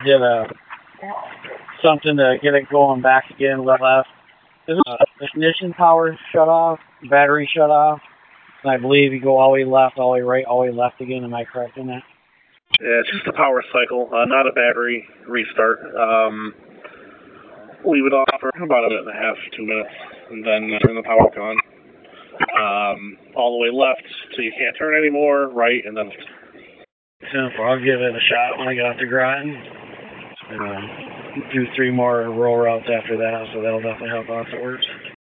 did something to get it going back again. Left. Ignition power shut off, battery shut off, and I believe you go all the way left, all the way right, all the way left again. Am I correct in that? Yeah, it's just a power cycle, not a battery restart. Leave it off for about a minute and a half, 2 minutes, and then turn the power back on. All the way left so you can't turn anymore, right, and then... Simple. I'll give it a shot when I get out to Groton. Do 3 more roll routes after that, so that'll definitely help out if it works.